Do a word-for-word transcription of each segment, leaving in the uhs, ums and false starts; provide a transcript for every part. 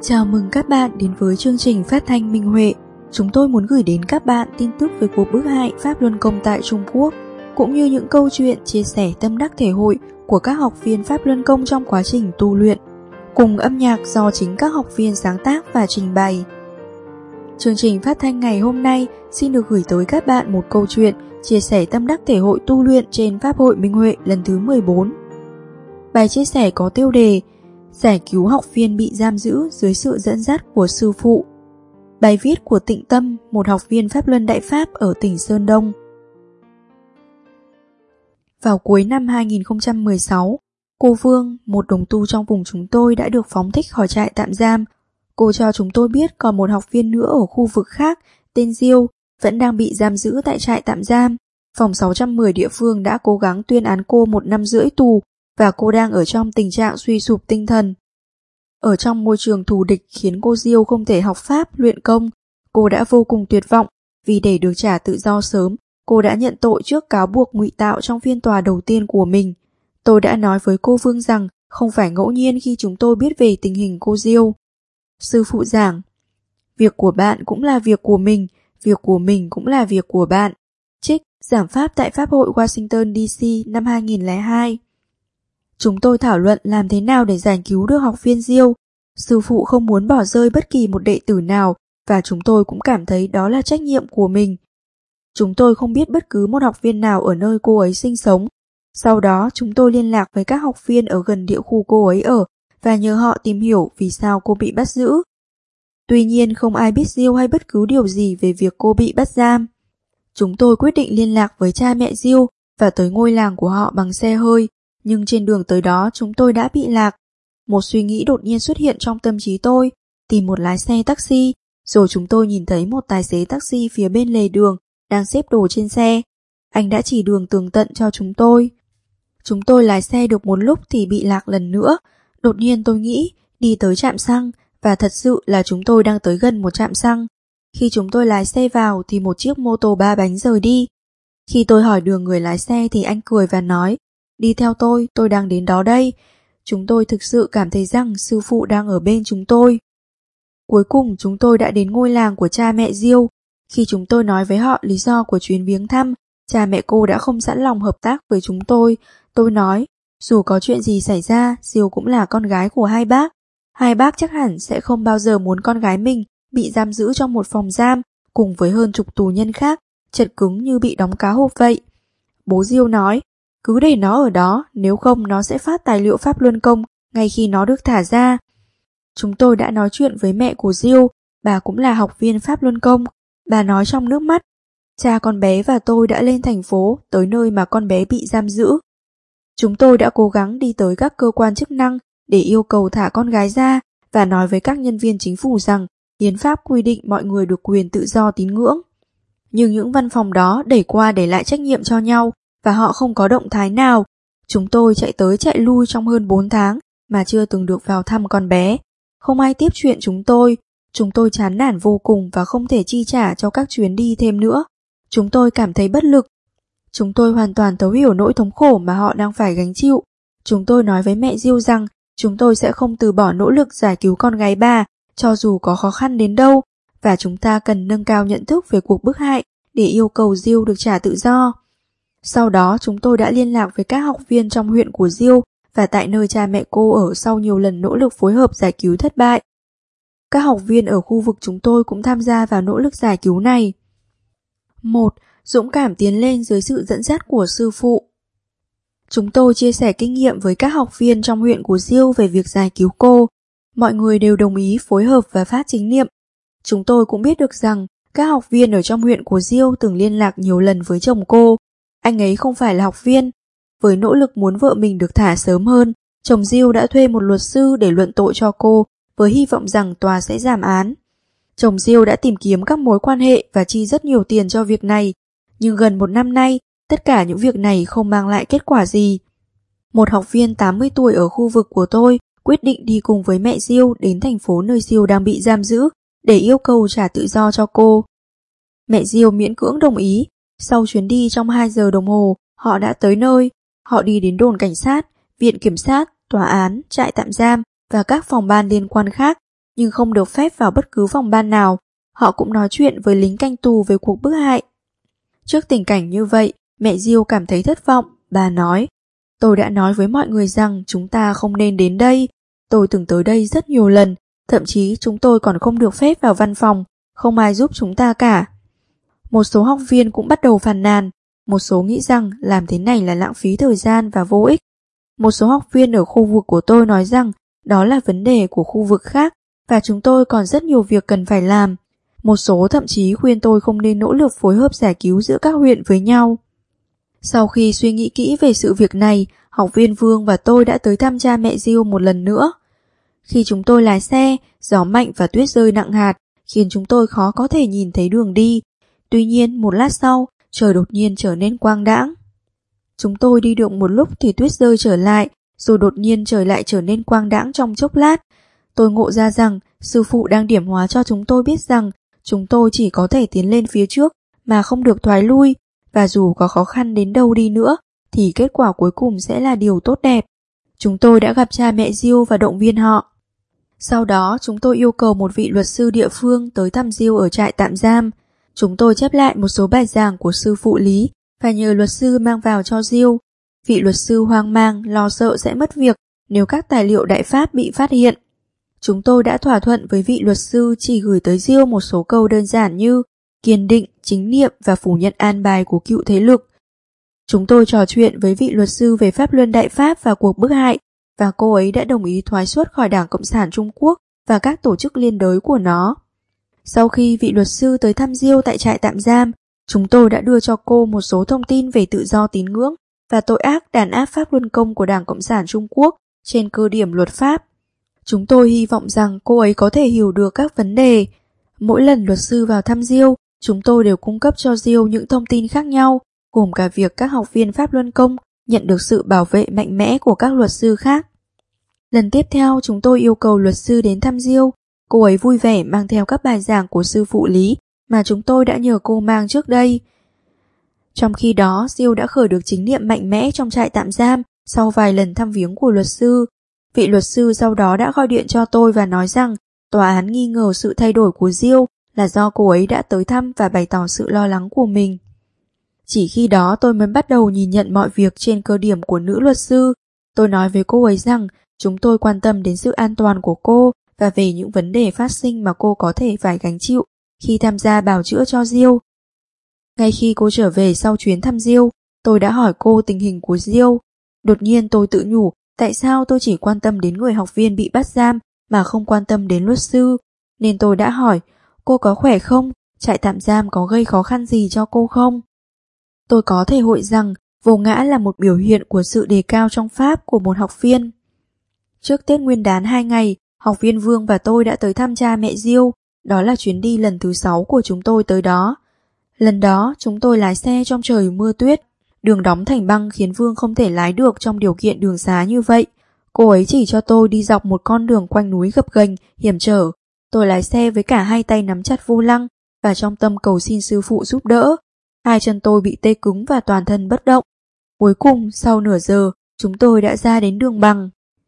Chào mừng các bạn đến với chương trình phát thanh Minh Huệ. Chúng tôi muốn gửi đến các bạn tin tức về cuộc bức hại Pháp Luân Công tại Trung Quốc, cũng như những câu chuyện chia sẻ tâm đắc thể hội của các học viên Pháp Luân Công trong quá trình tu luyện, cùng âm nhạc do chính các học viên sáng tác và trình bày. Chương trình phát thanh ngày hôm nay xin được gửi tới các bạn một câu chuyện chia sẻ tâm đắc thể hội tu luyện trên Pháp hội Minh Huệ lần thứ mười bốn. Bài chia sẻ có tiêu đề Giải cứu học viên bị giam giữ dưới sự dẫn dắt của sư phụ. Bài viết của Tịnh Tâm, một học viên Pháp Luân Đại Pháp ở tỉnh Sơn Đông. Vào cuối năm hai nghìn không trăm mười sáu, cô Vương, một đồng tu trong vùng chúng tôi đã được phóng thích khỏi trại tạm giam. Cô cho chúng tôi biết còn một học viên nữa ở khu vực khác, tên Diêu, vẫn đang bị giam giữ tại trại tạm giam. Phòng sáu trăm mười địa phương đã cố gắng tuyên án cô một năm rưỡi tù, và cô đang ở trong tình trạng suy sụp tinh thần. Ở trong môi trường thù địch khiến cô Diêu không thể học pháp, luyện công. Cô đã vô cùng tuyệt vọng, vì để được trả tự do sớm, cô đã nhận tội trước cáo buộc ngụy tạo trong phiên tòa đầu tiên của mình. Tôi đã nói với cô Vương rằng không phải ngẫu nhiên khi chúng tôi biết về tình hình cô Diêu. Sư phụ giảng, việc của bạn cũng là việc của mình, việc của mình cũng là việc của bạn. Trích giảng pháp tại Pháp hội Washington đê xê năm hai nghìn không trăm lẻ hai. Chúng tôi thảo luận làm thế nào để giải cứu được học viên Diêu. Sư phụ không muốn bỏ rơi bất kỳ một đệ tử nào, và chúng tôi cũng cảm thấy đó là trách nhiệm của mình. Chúng tôi không biết bất cứ một học viên nào ở nơi cô ấy sinh sống. Sau đó chúng tôi liên lạc với các học viên ở gần địa khu cô ấy ở và nhờ họ tìm hiểu vì sao cô bị bắt giữ. Tuy nhiên không ai biết Diêu hay bất cứ điều gì về việc cô bị bắt giam. Chúng tôi quyết định liên lạc với cha mẹ Diêu và tới ngôi làng của họ bằng xe hơi. Nhưng trên đường tới đó chúng tôi đã bị lạc. Một suy nghĩ đột nhiên xuất hiện trong tâm trí tôi, tìm một lái xe taxi, rồi chúng tôi nhìn thấy một tài xế taxi phía bên lề đường đang xếp đồ trên xe. Anh đã chỉ đường tường tận cho chúng tôi. Chúng tôi lái xe được một lúc thì bị lạc lần nữa. Đột nhiên tôi nghĩ đi tới trạm xăng, và thật sự là chúng tôi đang tới gần một trạm xăng. Khi chúng tôi lái xe vào thì một chiếc mô tô ba bánh rời đi. Khi tôi hỏi đường người lái xe thì anh cười và nói, đi theo tôi, tôi đang đến đó đây. Chúng tôi thực sự cảm thấy rằng sư phụ đang ở bên chúng tôi. Cuối cùng chúng tôi đã đến ngôi làng của cha mẹ Diêu. Khi chúng tôi nói với họ lý do của chuyến viếng thăm, cha mẹ cô đã không sẵn lòng hợp tác với chúng tôi. Tôi nói, dù có chuyện gì xảy ra, Diêu cũng là con gái của hai bác. Hai bác chắc hẳn sẽ không bao giờ muốn con gái mình bị giam giữ trong một phòng giam cùng với hơn chục tù nhân khác, chật cứng như bị đóng cá hộp vậy. Bố Diêu nói, cứ để nó ở đó, nếu không nó sẽ phát tài liệu Pháp Luân Công ngay khi nó được thả ra. Chúng tôi đã nói chuyện với mẹ của Diêu, bà cũng là học viên Pháp Luân Công. Bà nói trong nước mắt, cha con bé và tôi đã lên thành phố, tới nơi mà con bé bị giam giữ. Chúng tôi đã cố gắng đi tới các cơ quan chức năng để yêu cầu thả con gái ra và nói với các nhân viên chính phủ rằng hiến pháp quy định mọi người được quyền tự do tín ngưỡng. Nhưng những văn phòng đó đẩy qua để lại trách nhiệm cho nhau, và họ không có động thái nào. Chúng tôi chạy tới chạy lui trong hơn bốn tháng mà chưa từng được vào thăm con bé. Không ai tiếp chuyện chúng tôi. Chúng tôi chán nản vô cùng và không thể chi trả cho các chuyến đi thêm nữa. Chúng tôi cảm thấy bất lực. Chúng tôi hoàn toàn thấu hiểu nỗi thống khổ mà họ đang phải gánh chịu. Chúng tôi nói với mẹ Diêu rằng chúng tôi sẽ không từ bỏ nỗ lực giải cứu con gái bà, cho dù có khó khăn đến đâu, và chúng ta cần nâng cao nhận thức về cuộc bức hại để yêu cầu Diêu được trả tự do. Sau đó chúng tôi đã liên lạc với các học viên trong huyện của Diêu và tại nơi cha mẹ cô ở sau nhiều lần nỗ lực phối hợp giải cứu thất bại. Các học viên ở khu vực chúng tôi cũng tham gia vào nỗ lực giải cứu này. một. Dũng cảm tiến lên dưới sự dẫn dắt của sư phụ. Chúng tôi chia sẻ kinh nghiệm với các học viên trong huyện của Diêu về việc giải cứu cô. Mọi người đều đồng ý phối hợp và phát chính niệm. Chúng tôi cũng biết được rằng các học viên ở trong huyện của Diêu từng liên lạc nhiều lần với chồng cô. Anh ấy không phải là học viên. Với nỗ lực muốn vợ mình được thả sớm hơn, chồng Diêu đã thuê một luật sư để luận tội cho cô, với hy vọng rằng tòa sẽ giảm án. Chồng Diêu đã tìm kiếm các mối quan hệ và chi rất nhiều tiền cho việc này, nhưng gần một năm nay, tất cả những việc này không mang lại kết quả gì. Một học viên tám mươi tuổi ở khu vực của tôi quyết định đi cùng với mẹ Diêu đến thành phố nơi Diêu đang bị giam giữ để yêu cầu trả tự do cho cô. Mẹ Diêu miễn cưỡng đồng ý. Sau chuyến đi trong hai giờ đồng hồ, họ đã tới nơi. Họ đi đến đồn cảnh sát, viện kiểm sát, tòa án, trại tạm giam và các phòng ban liên quan khác. nhưng không được phép vào bất cứ phòng ban nào. Họ cũng nói chuyện với lính canh tù về cuộc bức hại. Trước tình cảnh như vậy, mẹ Diêu cảm thấy thất vọng. Bà nói, tôi đã nói với mọi người rằng chúng ta không nên đến đây. Tôi từng tới đây rất nhiều lần, thậm chí chúng tôi còn không được phép vào văn phòng, không ai giúp chúng ta cả. Một số học viên cũng bắt đầu phàn nàn, một số nghĩ rằng làm thế này là lãng phí thời gian và vô ích. Một số học viên ở khu vực của tôi nói rằng đó là vấn đề của khu vực khác và chúng tôi còn rất nhiều việc cần phải làm. Một số thậm chí khuyên tôi không nên nỗ lực phối hợp giải cứu giữa các huyện với nhau. Sau khi suy nghĩ kỹ về sự việc này, học viên Vương và tôi đã tới thăm cha mẹ Diêu một lần nữa. Khi chúng tôi lái xe, gió mạnh và tuyết rơi nặng hạt, khiến chúng tôi khó có thể nhìn thấy đường đi. Tuy nhiên, một lát sau, trời đột nhiên trở nên quang đãng. Chúng tôi đi được một lúc thì tuyết rơi trở lại, rồi đột nhiên trời lại trở nên quang đãng trong chốc lát. Tôi ngộ ra rằng sư phụ đang điểm hóa cho chúng tôi biết rằng chúng tôi chỉ có thể tiến lên phía trước mà không được thoái lui, và dù có khó khăn đến đâu đi nữa thì kết quả cuối cùng sẽ là điều tốt đẹp. Chúng tôi đã gặp cha mẹ Diêu và động viên họ. Sau đó chúng tôi yêu cầu một vị luật sư địa phương tới thăm Diêu ở trại tạm giam. Chúng tôi chép lại một số bài giảng của sư phụ Lý và nhờ luật sư mang vào cho Diêu. Vị luật sư hoang mang, lo sợ sẽ mất việc nếu các tài liệu đại pháp bị phát hiện. Chúng tôi đã thỏa thuận với vị luật sư chỉ gửi tới Diêu một số câu đơn giản như kiên định, chính niệm và phủ nhận an bài của cựu thế lực. Chúng tôi trò chuyện với vị luật sư về pháp luân đại pháp và cuộc bức hại, và cô ấy đã đồng ý thoái xuất khỏi Đảng Cộng sản Trung Quốc và các tổ chức liên đới của nó. Sau khi vị luật sư tới thăm Diêu tại trại tạm giam, chúng tôi đã đưa cho cô một số thông tin về tự do tín ngưỡng và tội ác đàn áp pháp luân công của Đảng Cộng sản Trung Quốc trên cơ điểm luật pháp. Chúng tôi hy vọng rằng cô ấy có thể hiểu được các vấn đề. Mỗi lần luật sư vào thăm Diêu, chúng tôi đều cung cấp cho Diêu những thông tin khác nhau, gồm cả việc các học viên pháp luân công nhận được sự bảo vệ mạnh mẽ của các luật sư khác. Lần tiếp theo, chúng tôi yêu cầu luật sư đến thăm Diêu. Cô ấy vui vẻ mang theo các bài giảng của sư phụ Lý mà chúng tôi đã nhờ cô mang trước đây. Trong khi đó, Diêu đã khởi được chính niệm mạnh mẽ trong trại tạm giam sau vài lần thăm viếng của luật sư. Vị luật sư sau đó đã gọi điện cho tôi và nói rằng tòa án nghi ngờ sự thay đổi của Diêu là do cô ấy đã tới thăm và bày tỏ sự lo lắng của mình. Chỉ khi đó tôi mới bắt đầu nhìn nhận mọi việc trên cơ điểm của nữ luật sư. Tôi nói với cô ấy rằng chúng tôi quan tâm đến sự an toàn của cô và về những vấn đề phát sinh mà cô có thể phải gánh chịu khi tham gia bào chữa cho Diêu. Ngay khi cô trở về sau chuyến thăm Diêu, tôi đã hỏi cô tình hình của Diêu. Đột nhiên tôi tự nhủ, tại sao tôi chỉ quan tâm đến người học viên bị bắt giam mà không quan tâm đến luật sư? Nên tôi đã hỏi, cô có khỏe không? Trại tạm giam có gây khó khăn gì cho cô không? Tôi có thể hội rằng vô ngã là một biểu hiện của sự đề cao trong Pháp của một học viên. Trước Tết Nguyên đán hai ngày, học viên Vương và tôi đã tới thăm cha mẹ Diêu. Đó là chuyến đi lần thứ sáu của chúng tôi tới đó. Lần đó, chúng tôi lái xe trong trời mưa tuyết. Đường đóng thành băng khiến Vương không thể lái được trong điều kiện đường xá như vậy. Cô ấy chỉ cho tôi đi dọc một con đường quanh núi gập ghềnh, hiểm trở. Tôi lái xe với cả hai tay nắm chặt vô lăng và trong tâm cầu xin sư phụ giúp đỡ. Hai chân tôi bị tê cứng và toàn thân bất động. Cuối cùng, sau nửa giờ, chúng tôi đã ra đến đường bằng.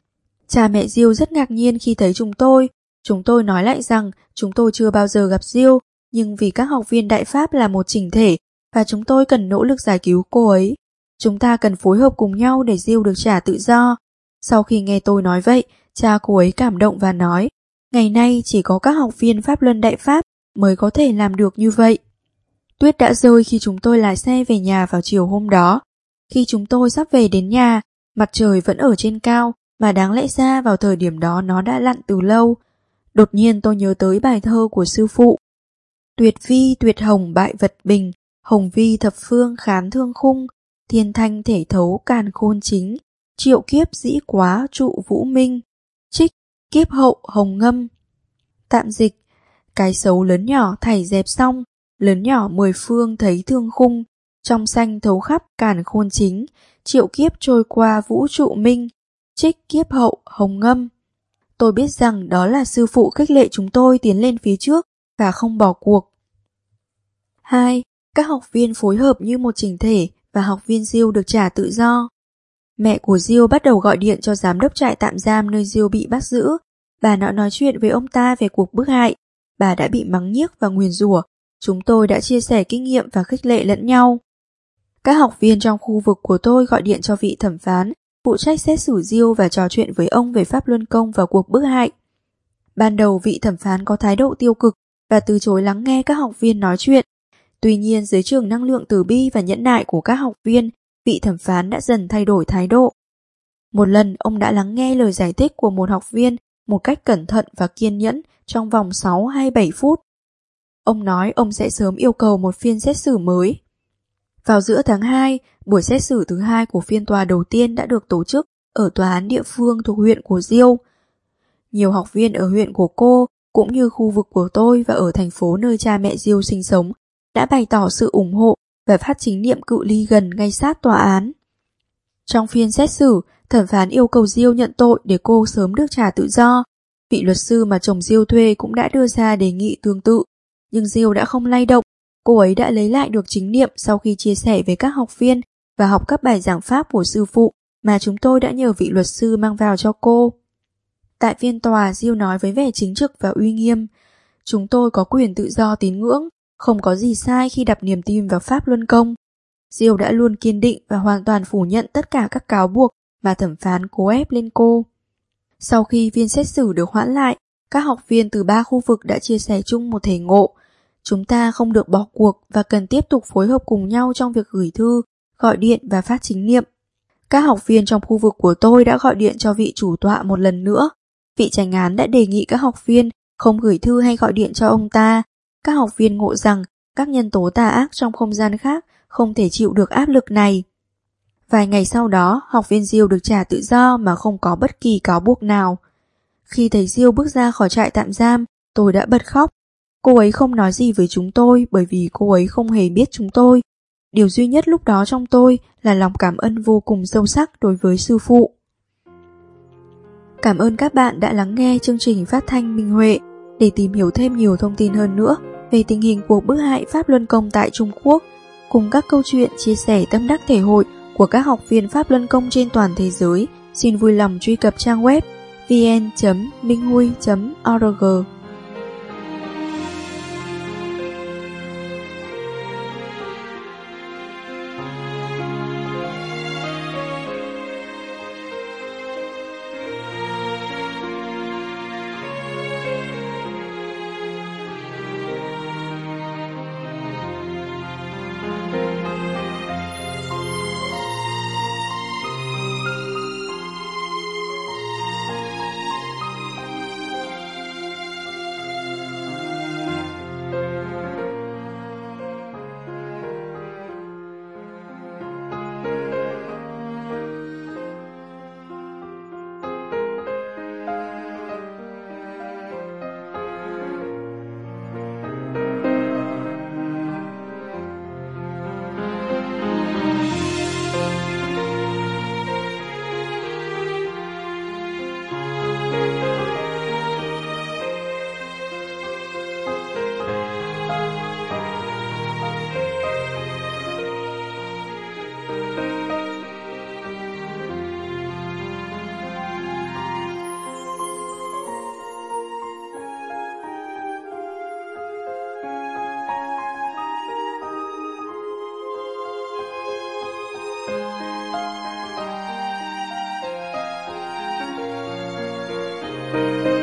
Cha mẹ Diêu rất ngạc nhiên khi thấy chúng tôi. Chúng tôi nói lại rằng chúng tôi chưa bao giờ gặp Diêu, nhưng vì các học viên Đại Pháp là một chỉnh thể và chúng tôi cần nỗ lực giải cứu cô ấy. Chúng ta cần phối hợp cùng nhau để Diêu được trả tự do. Sau khi nghe tôi nói vậy, cha cô ấy cảm động và nói, ngày nay chỉ có các học viên Pháp Luân Đại Pháp mới có thể làm được như vậy. Tuyết đã rơi khi chúng tôi lái xe về nhà vào chiều hôm đó. Khi chúng tôi sắp về đến nhà, mặt trời vẫn ở trên cao, mà đáng lẽ ra vào thời điểm đó nó đã lặn từ lâu. Đột nhiên tôi nhớ tới bài thơ của sư phụ. Tuyệt vi tuyệt hồng bại vật bình, hồng vi thập phương khán thương khung, thiên thanh thể thấu càn khôn chính, triệu kiếp dĩ quá trụ vũ minh, trích kiếp hậu hồng ngâm. Tạm dịch, cái xấu lớn nhỏ thảy dẹp xong, lớn nhỏ mười phương thấy thương khung, trong xanh thấu khắp càn khôn chính, triệu kiếp trôi qua vũ trụ minh, trích kiếp hậu hồng ngâm. Tôi biết rằng đó là sư phụ khích lệ chúng tôi tiến lên phía trước và không bỏ cuộc. hai. Các học viên phối hợp như một chỉnh thể và học viên Diêu được trả tự do. Mẹ của Diêu bắt đầu gọi điện cho giám đốc trại tạm giam nơi Diêu bị bắt giữ. Bà đã nói chuyện với ông ta về cuộc bức hại. Bà đã bị mắng nhiếc và nguyền rủa. Chúng tôi đã chia sẻ kinh nghiệm và khích lệ lẫn nhau. Các học viên trong khu vực của tôi gọi điện cho vị thẩm phán phụ trách xét xử Diêu và trò chuyện với ông về pháp luân công và cuộc bức hại. Ban đầu vị thẩm phán có thái độ tiêu cực và từ chối lắng nghe các học viên nói chuyện. Tuy nhiên, dưới trường năng lượng từ bi và nhẫn nại của các học viên, vị thẩm phán đã dần thay đổi thái độ. Một lần, ông đã lắng nghe lời giải thích của một học viên một cách cẩn thận và kiên nhẫn trong vòng sáu hay bảy phút. Ông nói ông sẽ sớm yêu cầu một phiên xét xử mới. Vào giữa tháng hai, buổi xét xử thứ hai của phiên tòa đầu tiên đã được tổ chức ở tòa án địa phương thuộc huyện của Diêu. Nhiều học viên ở huyện của cô, cũng như khu vực của tôi và ở thành phố nơi cha mẹ Diêu sinh sống, đã bày tỏ sự ủng hộ và phát chính niệm cự ly gần ngay sát tòa án. Trong phiên xét xử, thẩm phán yêu cầu Diêu nhận tội để cô sớm được trả tự do. Vị luật sư mà chồng Diêu thuê cũng đã đưa ra đề nghị tương tự, nhưng Diêu đã không lay động. Cô ấy đã lấy lại được chính niệm sau khi chia sẻ với các học viên và học các bài giảng pháp của sư phụ mà chúng tôi đã nhờ vị luật sư mang vào cho cô. Tại phiên tòa, Diêu nói với vẻ chính trực và uy nghiêm: "Chúng tôi có quyền tự do tín ngưỡng, không có gì sai khi đặt niềm tin vào pháp luân công." Diêu đã luôn kiên định và hoàn toàn phủ nhận tất cả các cáo buộc mà thẩm phán cố ép lên cô. Sau khi phiên xét xử được hoãn lại, các học viên từ ba khu vực đã chia sẻ chung một thể ngộ: chúng ta không được bỏ cuộc và cần tiếp tục phối hợp cùng nhau trong việc gửi thư, gọi điện và phát chính niệm. Các học viên trong khu vực của tôi đã gọi điện cho vị chủ tọa một lần nữa. Vị chánh án đã đề nghị các học viên không gửi thư hay gọi điện cho ông ta. Các học viên ngộ rằng các nhân tố tà ác trong không gian khác không thể chịu được áp lực này. Vài ngày sau đó, học viên Diêu được trả tự do mà không có bất kỳ cáo buộc nào. Khi thấy Diêu bước ra khỏi trại tạm giam, tôi đã bật khóc. Cô ấy không nói gì với chúng tôi bởi vì cô ấy không hề biết chúng tôi. Điều duy nhất lúc đó trong tôi là lòng cảm ơn vô cùng sâu sắc đối với sư phụ. Cảm ơn các bạn đã lắng nghe chương trình phát thanh Minh Huệ. Để tìm hiểu thêm nhiều thông tin hơn nữa về tình hình cuộc bức hại Pháp Luân Công tại Trung Quốc, cùng các câu chuyện chia sẻ tâm đắc thể hội của các học viên Pháp Luân Công trên toàn thế giới, xin vui lòng truy cập trang web vn chấm minhui chấm org. Thank you.